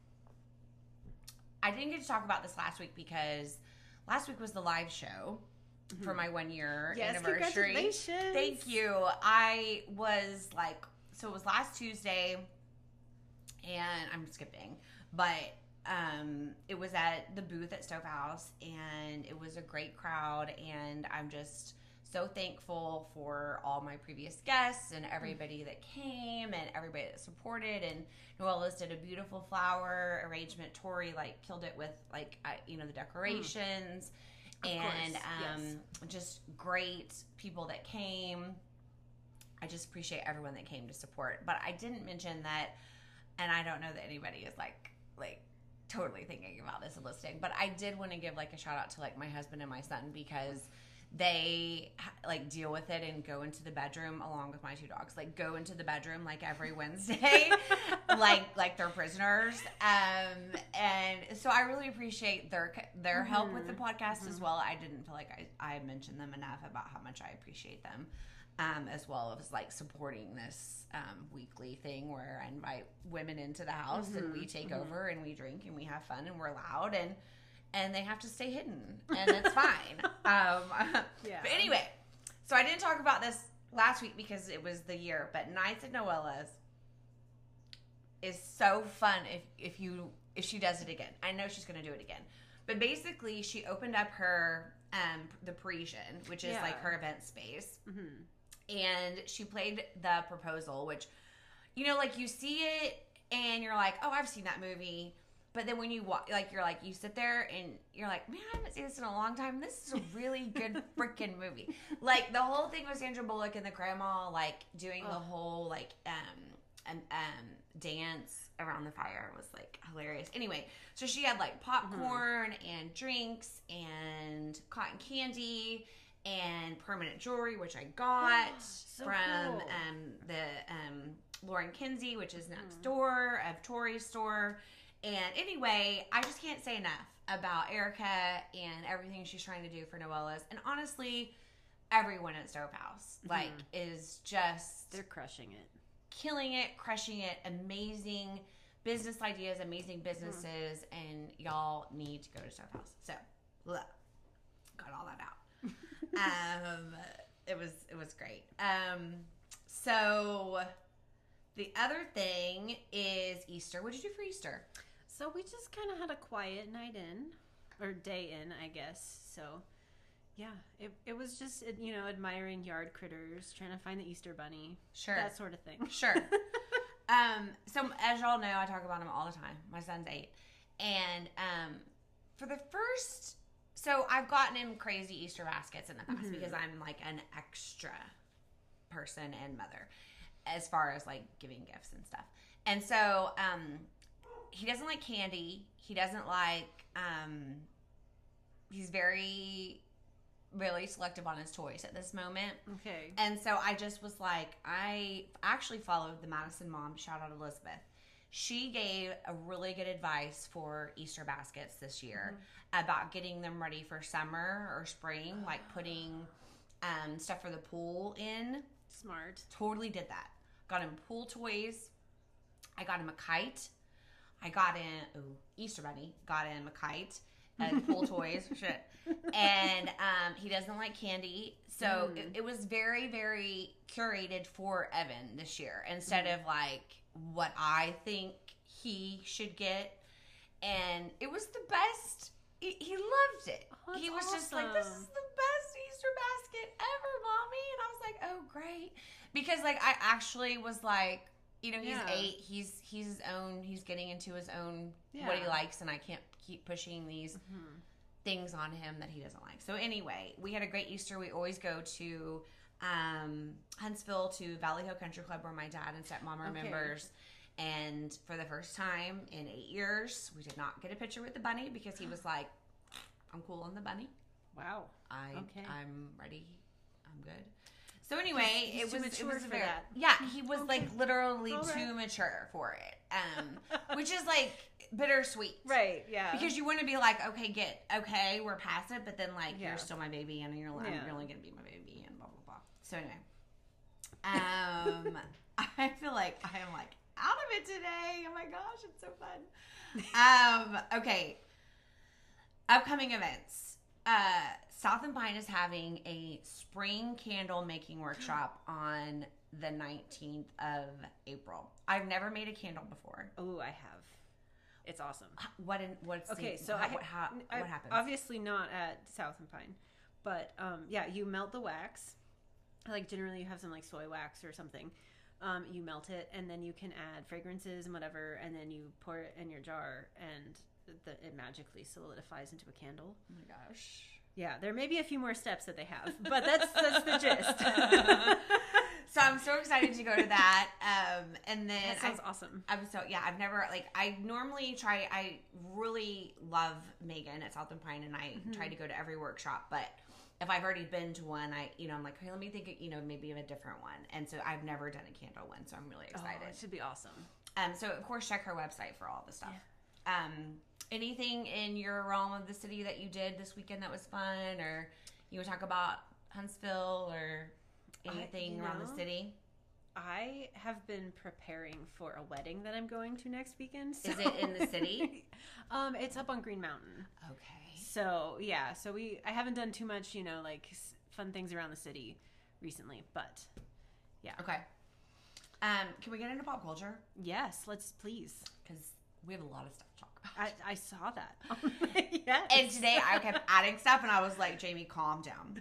I didn't get to talk about this last week because last week was the live show for my 1 year anniversary. Congratulations. Thank you. I was like, so it was last Tuesday, and I'm skipping, but it was at the booth at Stove House, and it was a great crowd, and I'm just so thankful for all my previous guests and everybody that came and everybody that supported. And Noella's did a beautiful flower arrangement. Tori killed it with the decorations and just great people that came. I just appreciate everyone that came to support. But I didn't mention that, and I don't know that anybody is like totally thinking about this and listening, but I did want to give a shout out to my husband and my son, because they deal with it and go into the bedroom along with my two dogs. Go into the bedroom every Wednesday, like they're prisoners. And so I really appreciate their help with the podcast as well. I didn't feel like I mentioned them enough about how much I appreciate them, as well as supporting this weekly thing where I invite women into the house and we take over and we drink and we have fun and we're loud and they have to stay hidden, and it's fine. But anyway, so I didn't talk about this last week because it was the year, but Nights at Noella's is so fun if she does it again. I know she's going to do it again. But basically, she opened up her the Parisian, which is her event space, and she played The Proposal, which you see it and you're like, oh, I've seen that movie. But then when you walk, you sit there and you're like, man, I haven't seen this in a long time. This is a really good freaking movie. The whole thing with Sandra Bullock and the grandma, doing the whole, dance around the fire was, hilarious. Anyway, so she had, popcorn and drinks and cotton candy and permanent jewelry, which I got from the Lauren Kinsey, which is next door of Tori's store. And anyway, I just can't say enough about Erica and everything she's trying to do for Noella's. And honestly, everyone at Stove House, is just... They're crushing it. Killing it, crushing it, amazing business ideas, amazing businesses, and y'all need to go to Stove House. So, got all that out. It was great. So the other thing is Easter. What did you do for Easter? So we just kind of had a quiet night in, or day in, I guess. So, yeah, it was just, admiring yard critters, trying to find the Easter bunny. Sure. That sort of thing. Sure. So as y'all know, I talk about him all the time. My son's 8. And for the first... So I've gotten him crazy Easter baskets in the past because I'm like an extra person and mother as far as like giving gifts and stuff. And so he doesn't like candy. He doesn't like... he's really selective on his toys at this moment. Okay. And so I just was like, I actually followed the Madison mom, shout out Elizabeth. She gave a really good advice for Easter baskets this year about getting them ready for summer or spring, like putting stuff for the pool in. Smart. Totally did that. Got him pool toys. I got him a kite. I got him, Easter bunny, got him a kite. And pool toys, shit. And he doesn't like candy. So it was very, very curated for Evan this year instead of like what I think he should get. And it was the best. He loved it. Oh, he was just awesome. like, this is the best Easter basket ever, Mommy. And I was like, oh, great. Because like I actually was like, he's 8. He's his own. He's getting into his own what he likes, and I can't keep pushing these things on him that he doesn't like. So anyway, we had a great Easter. We always go to Huntsville to Valley Hill Country Club where my dad and stepmom are members. And for the first time in 8 years, we did not get a picture with the bunny because he was like, I'm cool on the bunny. Wow. I'm ready. I'm good. So anyway, He's it was mature for very, that. Yeah, he was like literally too mature for it, which is like bittersweet, Right? Yeah. Because you want to be like, okay, we're past it, but then like you're still my baby, and you're like, I'm really gonna be my baby, and blah blah blah. So anyway, I feel like I am like out of it today. Oh my gosh, it's so fun. Okay, upcoming events. South and Pine is having a spring candle making workshop on the 19th of April. I've never made a candle before. Oh, I have. It's awesome. What happens? Obviously not at South and Pine, but you melt the wax. Like generally, you have some like soy wax or something. You melt it, and then you can add fragrances and whatever, and then you pour it in your jar, and it magically solidifies into a candle. Oh my gosh. Yeah, there may be a few more steps that they have, but that's the gist. So I'm so excited to go to that. And then that sounds awesome. I've never I normally try. I really love Megan at South and Pine, and I try to go to every workshop. But if I've already been to one, I'm like, hey, let me think, maybe of a different one. And so I've never done a candle one, so I'm really excited. Oh, it should be awesome. So of course check her website for all the stuff. Yeah. Anything in your realm of the city that you did this weekend that was fun, or you would talk about Huntsville or anything around the city? I have been preparing for a wedding that I'm going to next weekend. So. Is it in the city? It's up on Green Mountain. Okay. So yeah, I haven't done too much, like fun things around the city recently, but yeah. Okay. Can we get into pop culture? Yes, let's please. Because we have a lot of stuff to talk about. I saw that. Yes. And today I kept adding stuff, and I was like, Jamie, calm down.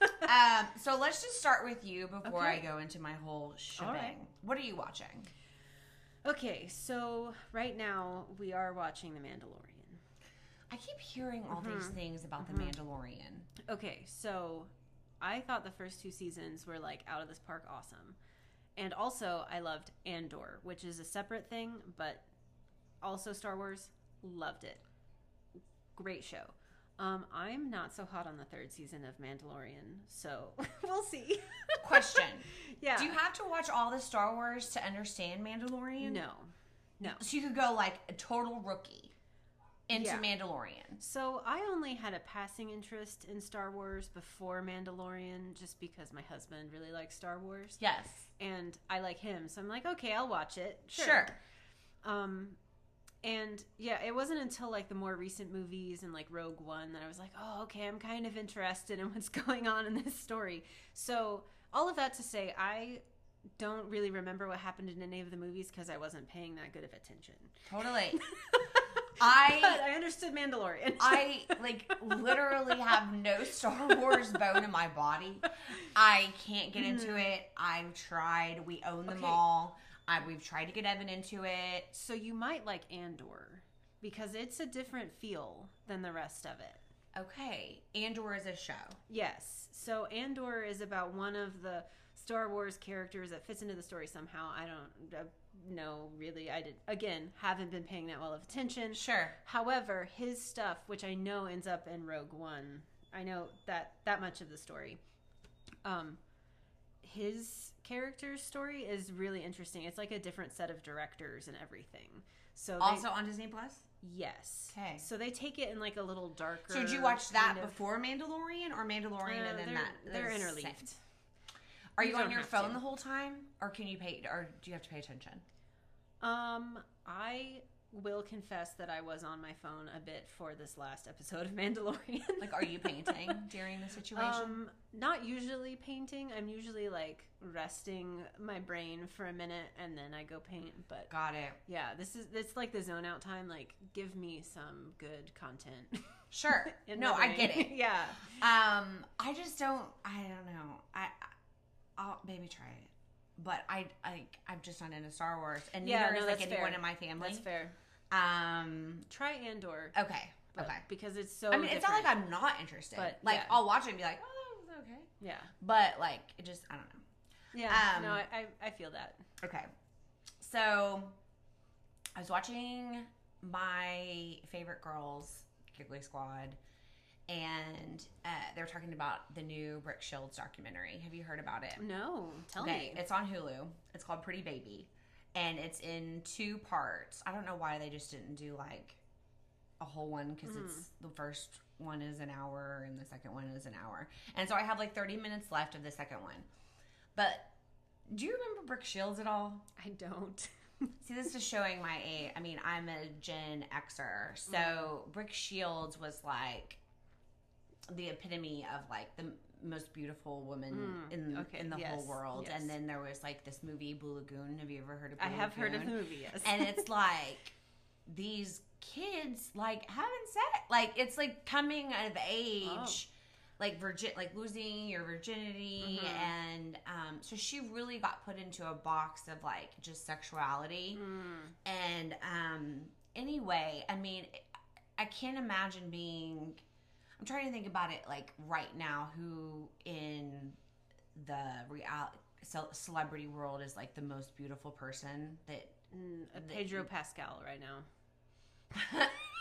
So let's just start with you before I go into my whole shebang. Right. What are you watching? Okay, so right now we are watching The Mandalorian. I keep hearing all these things about The Mandalorian. Okay, so I thought the first 2 seasons were like out of this park awesome. And also I loved Andor, which is a separate thing, but also Star Wars. Loved it. Great show. I'm not so hot on the 3rd season of Mandalorian, so we'll see. Question. Yeah. Do you have to watch all the Star Wars to understand Mandalorian? No. So you could go like a total rookie into Mandalorian. So I only had a passing interest in Star Wars before Mandalorian just because my husband really likes Star Wars. Yes. And I like him, so I'm like, okay, I'll watch it. Sure. And yeah, it wasn't until like the more recent movies and like Rogue One that I was like, oh, okay, I'm kind of interested in what's going on in this story. So all of that to say, I don't really remember what happened in any of the movies because I wasn't paying that good of attention. Totally. But I understood Mandalorian. I like literally have no Star Wars bone in my body. I can't get into it. I've tried. We own them all. We've tried to get Evan into it. So you might like Andor because it's a different feel than the rest of it. Okay. Andor is a show. Yes. So Andor is about one of the Star Wars characters that fits into the story somehow. I don't know, really. Haven't been paying that well of attention. Sure. However, his stuff, which I know ends up in Rogue One, I know that much of the story. His character's story is really interesting. It's like a different set of directors and everything. So also on Disney Plus? Yes. Okay. So they take it in like a little darker. So did you watch that before Mandalorian or Mandalorian and then they're interleaved. Are you on your phone the whole time, or do you have to pay attention? I will confess that I was on my phone a bit for this last episode of Mandalorian. Like, are you painting during the situation? Not usually painting. I'm usually like resting my brain for a minute and then I go paint. But got it. Yeah, it's like the zone out time. Like, give me some good content. Sure. No, I get it. Yeah. I don't know. I'll maybe try it. But I'm just not into Star Wars, and neither is like anyone in my family. That's fair. Try Andor. Okay. Because it's so. I mean, it's not like I'm not interested. But like, I'll watch it and be like, oh, that was okay. Yeah. But like, it just, I don't know. Yeah. No, I feel that. Okay. So, I was watching my favorite girls, Giggly Squad, and they were talking about the new Brooke Shields documentary. Have you heard about it? No, tell me. It's on Hulu. It's called Pretty Baby, and it's in 2 parts. I don't know why they just didn't do like a whole one, because it's the first one is an hour and the second one is an hour, and so I have like 30 minutes left of the second one. But do you remember Brooke Shields at all? I don't. See, this is showing my age. I mean, I'm a Gen Xer, so Brooke Shields was like the epitome of like the most beautiful woman in the whole world. Yes. And then there was like this movie, Blue Lagoon. Have you ever heard of Blue Lagoon? I have heard of the movie, yes. And it's like these kids like having sex, like it's like coming of age, like losing your virginity, and so she really got put into a box of like just sexuality, and anyway, I mean, I can't imagine being. I'm trying to think about it like right now, who in the celebrity world is like the most beautiful person that Pedro Pascal right now.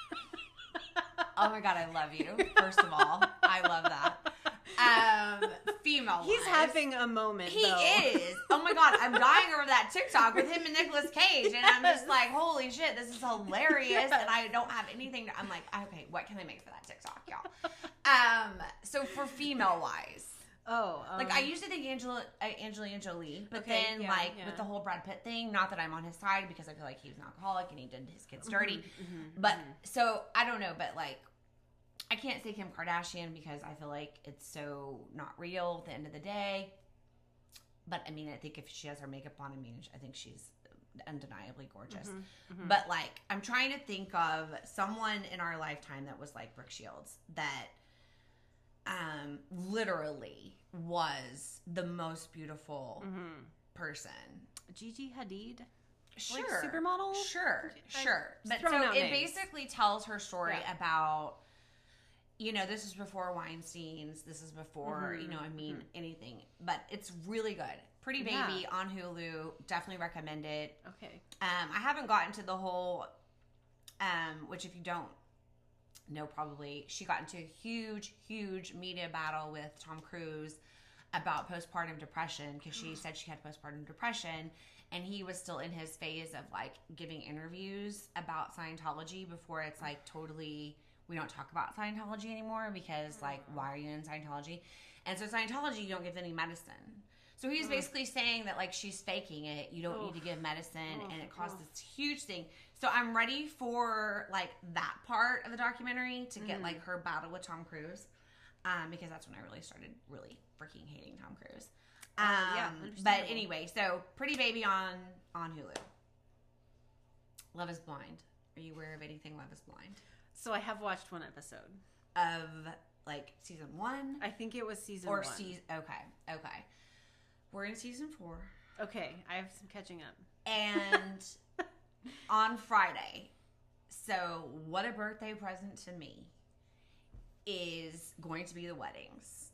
Oh my God, I love you. First of all, I love that. Female. He's having a moment. He is. Oh my God, I'm dying over that TikTok with him and Nicolas Cage, and I'm just like, holy shit, this is hilarious. And I don't have anything. I'm like, okay, what can I make for that TikTok, y'all? So for female wise. Like I used to think Angelina Jolie, but then with the whole Brad Pitt thing, not that I'm on his side because I feel like he was an alcoholic and he did his kids dirty. So I don't know, but like I can't say Kim Kardashian because I feel like it's so not real at the end of the day. But I mean, I think if she has her makeup on, I think she's undeniably gorgeous. But like I'm trying to think of someone in our lifetime that was like Brooke Shields that literally was the most beautiful person. Gigi Hadid? Sure. Like supermodel? Sure. But so it basically tells her story about, you know, this is before Weinstein's, this is before, you know, I mean, anything. But it's really good. Pretty Baby on Hulu. Definitely recommend it. Okay. I haven't gotten to the whole, which if you don't know, probably, she got into a huge media battle with Tom Cruise about postpartum depression because she said she had postpartum depression, and he was still in his phase of like giving interviews about Scientology before it's like totally, we don't talk about Scientology anymore because like, why are you in Scientology? And so Scientology, you don't give any medicine. So he's basically saying that like she's faking it. You don't need to give medicine, and it caused this huge thing. So I'm ready for like that part of the documentary to get like her battle with Tom Cruise, because that's when I really started really freaking hating Tom Cruise. Yeah, But understandable. anyway, so Pretty Baby on Hulu. Love is Blind. Are you aware of anything Love is Blind? So I have watched one episode. Of like season 1? I think it was season Or 1. Okay. We're in season 4. Okay, I have some catching up. And on Friday, so what a birthday present to me, is going to be the weddings.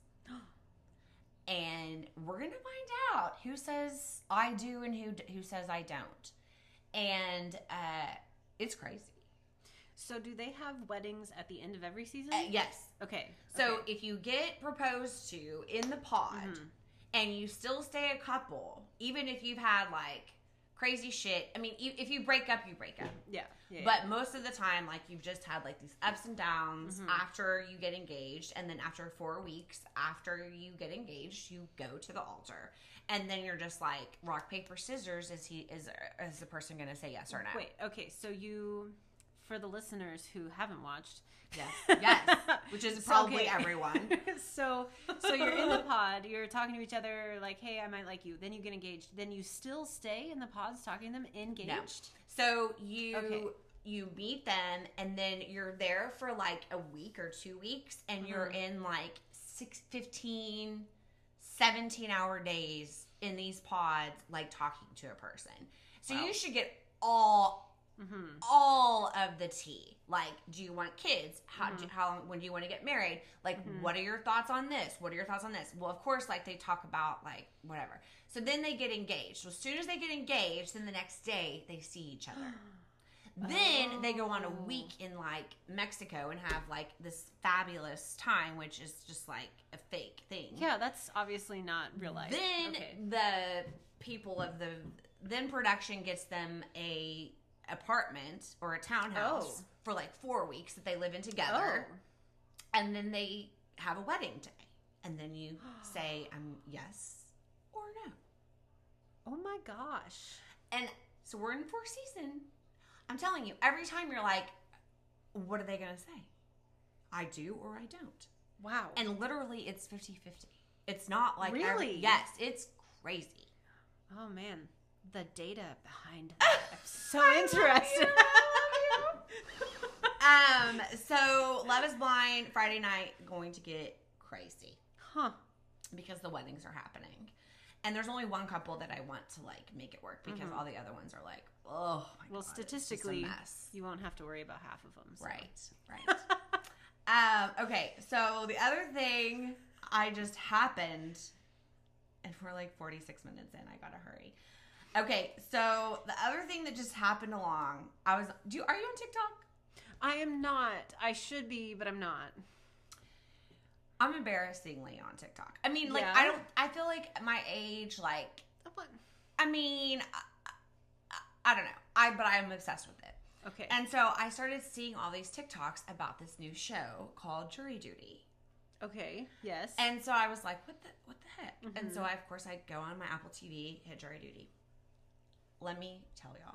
And we're going to find out who says I do and who says I don't. And it's crazy. So do they have weddings at the end of every season? Yes. Okay. So okay. if you get proposed to in the pod and you still stay a couple, even if you've had like crazy shit, I mean, if you break up, you break up. Yeah. But most of the time, like, you've just had like these ups and downs after you get engaged, and then after 4 weeks after you get engaged, you go to the altar, and then you're just like rock paper scissors. Is the person going to say yes or no? Wait. Okay. So for the listeners who haven't watched, yes, which is probably everyone. so you're in the pod, you're talking to each other like, hey, I might like you. Then you get engaged. Then you still stay in the pods talking to them engaged? No. So you meet them, and then you're there for like a week or 2 weeks, and you're in like 15, 17-hour days in these pods, like talking to a person. So you should get all of the tea. Like, do you want kids? How long? When do you want to get married? Like, what are your thoughts on this? What are your thoughts on this? Well, of course, like they talk about like whatever. So then they get engaged. So as soon as they get engaged, then the next day they see each other. Then they go on a week in like Mexico and have like this fabulous time, which is just like a fake thing. Yeah, that's obviously not real life. Then the people of then production gets them a apartment or a townhouse for like 4 weeks that they live in together. And then they have a wedding day. And then you say yes or no. Oh my gosh. And so we're in 4th season. I'm telling you, every time you're like, what are they going to say? I do or I don't. Wow. And literally it's 50-50. It's not like really? Yes, it's crazy. Oh man, the data behind that. I'm so interested. So Love is Blind Friday night going to get crazy. Huh. Because the weddings are happening. And there's only one couple that I want to like make it work, because all the other ones are like, oh my god. Well, statistically, it's just a mess. You won't have to worry about half of them. So. Right. Okay, so the other thing I just happened, and we're like 46 minutes in, I gotta hurry. Okay, so the other thing that just happened along, are you on TikTok? I am not. I should be, but I'm not. I'm embarrassingly on TikTok. I mean, like, Yeah. I feel like my age, like, What? I mean, I don't know. But I'm obsessed with it. Okay. And so I started seeing all these TikToks about this new show called Jury Duty. Okay. Yes. And so I was like, what the heck? And so I go on my Apple TV, hit Jury Duty. Let me tell y'all.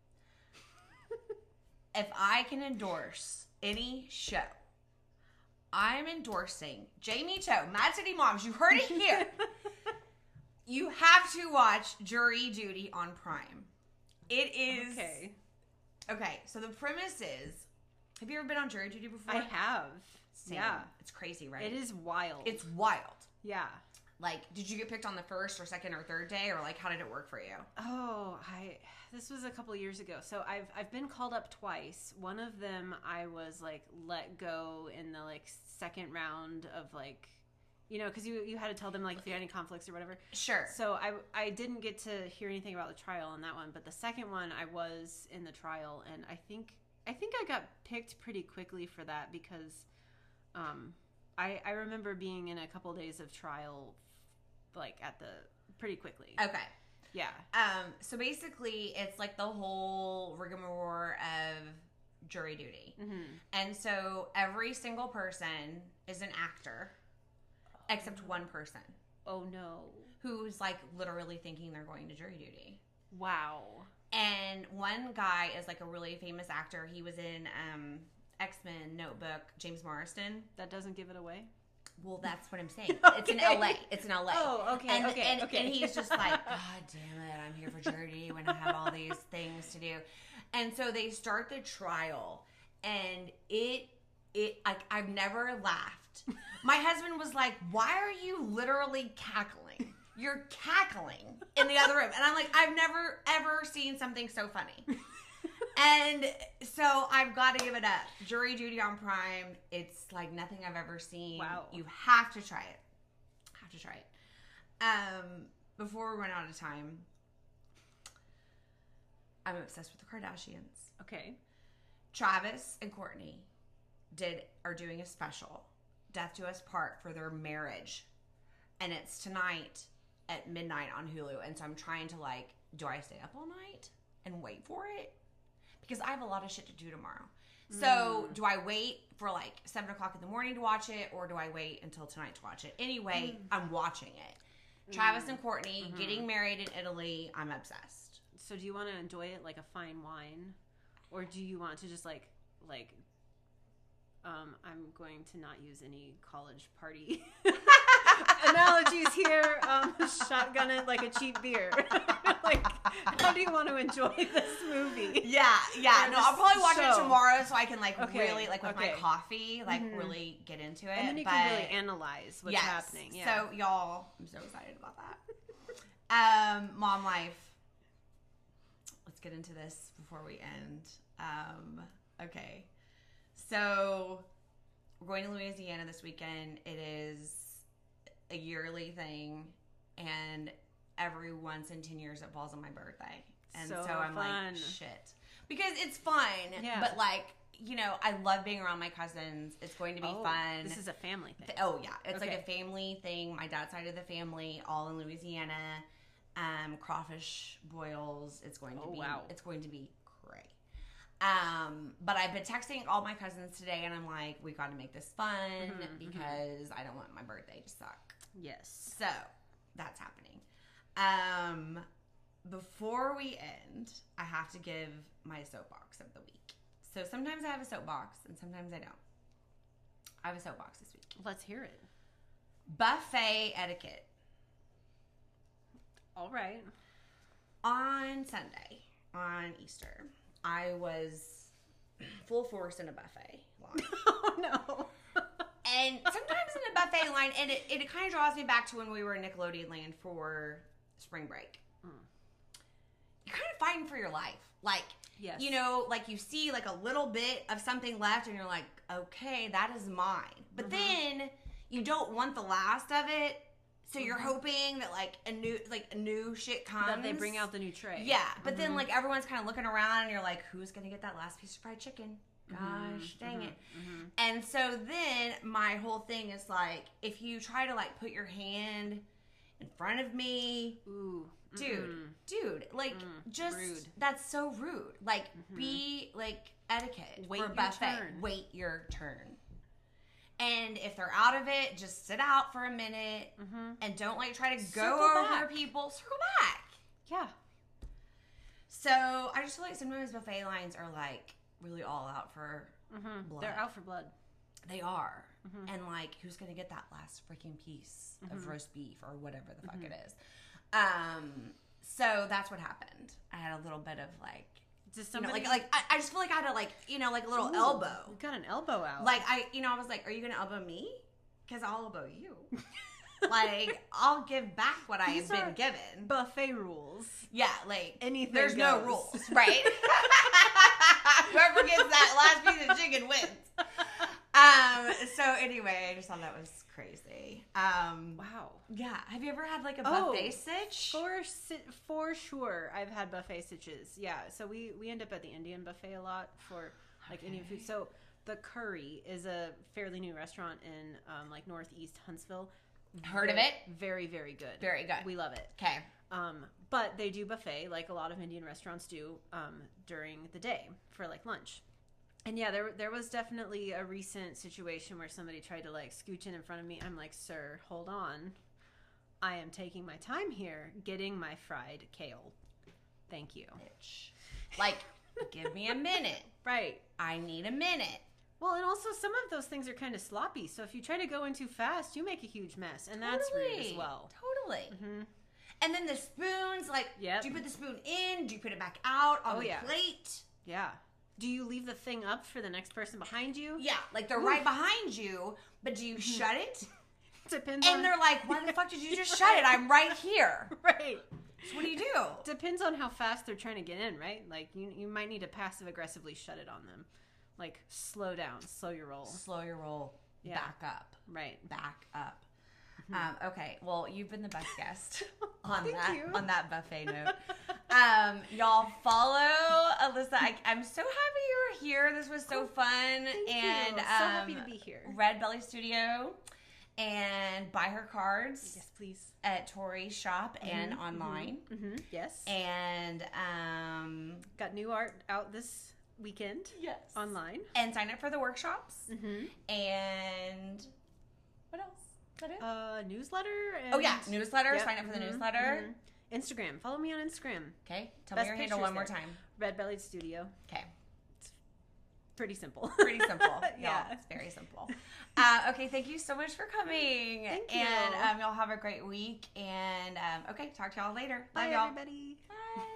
If I can endorse any show, I'm endorsing Jamie Toe, Mad City Moms. You heard it here. You have to watch Jury Duty on Prime. It is... Okay, so the premise is... Have you ever been on Jury Duty before? I have. Same. Yeah. It's crazy, right? It is wild. It's wild. Yeah. Like, did you get picked on the first or second or third day, or like, how did it work for you? Oh, this was a couple of years ago. So I've been called up twice. One of them I was like let go in the like second round of like, you know, because you had to tell them like if you had any conflicts or whatever. Sure. So I didn't get to hear anything about the trial on that one, but the second one I was in the trial, and I think I got picked pretty quickly for that because I remember being in a couple days of trial like pretty quickly. Okay. Yeah. So basically, it's like the whole rigmarole of Jury Duty. Mm-hmm. And so every single person is an actor, except one person. Oh, no. Who's like literally thinking they're going to jury duty. Wow. And one guy is like a really famous actor. He was in X-Men Notebook, James Marsden. That doesn't give it away? Well, that's what I'm saying. It's in Okay. LA. It's in LA. Oh, okay, And, okay, and, okay. and he's just like, God damn it, I'm here for Jersey when I have all these things to do. And so they start the trial, and I've never laughed. My husband was like, why are you literally cackling? You're cackling in the other room. And I'm like, I've never, ever seen something so funny. And so I've got to give it up. Jury Duty on Prime. It's like nothing I've ever seen. Wow. You have to try it. Have to try it. Before we run out of time, I'm obsessed with the Kardashians. Okay. Travis and Courtney are doing a special, Death Do Us Part, for their marriage. And it's tonight at midnight on Hulu. And so I'm trying to like, do I stay up all night and wait for it? Because I have a lot of shit to do tomorrow. So do I wait for like 7 o'clock in the morning to watch it, or do I wait until tonight to watch it? Anyway, I'm watching it. Travis and Courtney getting married in Italy. I'm obsessed. So do you want to enjoy it like a fine wine, or do you want to just like I'm going to not use any college party analogies here. Shotgun it like a cheap beer. Like, how do you want to enjoy this movie? Yeah. No, I'll probably watch it tomorrow so I can like Okay, really like with my coffee like really get into it. And then you can really analyze what's happening. Yeah. So y'all, I'm so excited about that. Mom life. Let's get into this before we end. Okay. So we're going to Louisiana this weekend. It is a yearly thing, and every once in 10 years it falls on my birthday. And so I'm fun. like, shit. Because it's fun, but like, you know, I love being around my cousins. It's going to be fun. This is a family thing. Oh, yeah. It's like a family thing. My dad's side of the family, all in Louisiana. Crawfish boils. It's going to be it's going to be great. But I've been texting all my cousins today, and I'm like, we got to make this fun because I don't want my birthday to suck. Yes. So that's happening. Before we end, I have to give my soapbox of the week. So sometimes I have a soapbox, and sometimes I don't. I have a soapbox this week. Let's hear it. Buffet etiquette. All right. On Sunday, on Easter, I was full force in a buffet line. Oh, no. And sometimes in a buffet line, and it kind of draws me back to when we were in Nickelodeon land for spring break. You're kind of fighting for your life. Like, you know, like you see like a little bit of something left, and you're like, okay, that is mine. But then you don't want the last of it. So you're hoping that like a new shit comes. That they bring out the new tray. Yeah, but then like everyone's kind of looking around, and you're like, who's gonna get that last piece of fried chicken? Gosh, dang it. And so then my whole thing is like, if you try to like put your hand in front of me, dude, like just rude. That's so rude. Like be like etiquette Wait for a your buffet. turn. Wait your turn. And if they're out of it, just sit out for a minute and don't like try to Circle go over back. people. Circle back. Yeah. So I just feel like sometimes buffet lines are like really all out for blood. They're out for blood. They are. And like, who's going to get that last freaking piece of roast beef or whatever the fuck it is? So that's what happened. I had a little bit of like, Does you know, somebody like I just feel like I had to like, you know, like a little elbow. You got an elbow out. Like I was like, are you going to elbow me? Because I'll elbow you. Like, I'll give back what I have been given. Buffet rules. Yeah, like, Anything there's no goes. rules, right? Whoever gets that last piece of chicken wins. So anyway, I just thought that was crazy. Wow. Yeah. Have you ever had like a buffet sitch? For sure, I've had buffet sitches. Yeah. So we end up at the Indian buffet a lot for like Indian food. So the Curry is a fairly new restaurant in like Northeast Huntsville. Heard of it? Very, very good. Very good. We love it. Okay. But they do buffet like a lot of Indian restaurants do during the day for like lunch. And yeah, there was definitely a recent situation where somebody tried to like scooch in front of me. I'm like, sir, hold on. I am taking my time here getting my fried kale. Thank you. Bitch. Like, give me a minute. Right. I need a minute. Well, and also some of those things are kind of sloppy. So if you try to go in too fast, you make a huge mess, and that's rude as well. Totally. Mm-hmm. And then the spoons, like, Yep. do you put the spoon in? Do you put it back out on the plate? Yeah. Do you leave the thing up for the next person behind you? Yeah, like they're right behind you, but do you shut it? Depends And on... they're like, why the fuck did you just shut it? I'm right here. Right. So what do you do? Depends on how fast they're trying to get in, right? Like, you might need to passive-aggressively shut it on them. Like, slow down. Slow your roll. Slow your roll. Yeah. Back up. Right. Back up. Okay, well, you've been the best guest on Thank you. on that buffet note. Y'all follow Alyssa. I'm so happy you were here. This was so fun. Thank and you. So happy to be here. Red Belly Studio, and buy her cards. Yes, please. At Tori's shop and online. Mm-hmm. Yes. And got new art out this weekend. Yes. Online. And sign up for the workshops. Mm-hmm. And what else? Is that it? Newsletter. And... newsletter. Yep. Sign up for the newsletter. Mm-hmm. Instagram. Follow me on Instagram. Okay, tell Best me your handle pictures one more there. time. Red Bellied Studio. Okay. Pretty simple. Pretty simple. Yeah. Y'all. It's very simple. Okay, thank you so much for coming. Thank you. And y'all have a great week. And okay, talk to y'all later. Bye, Love y'all. everybody. Bye.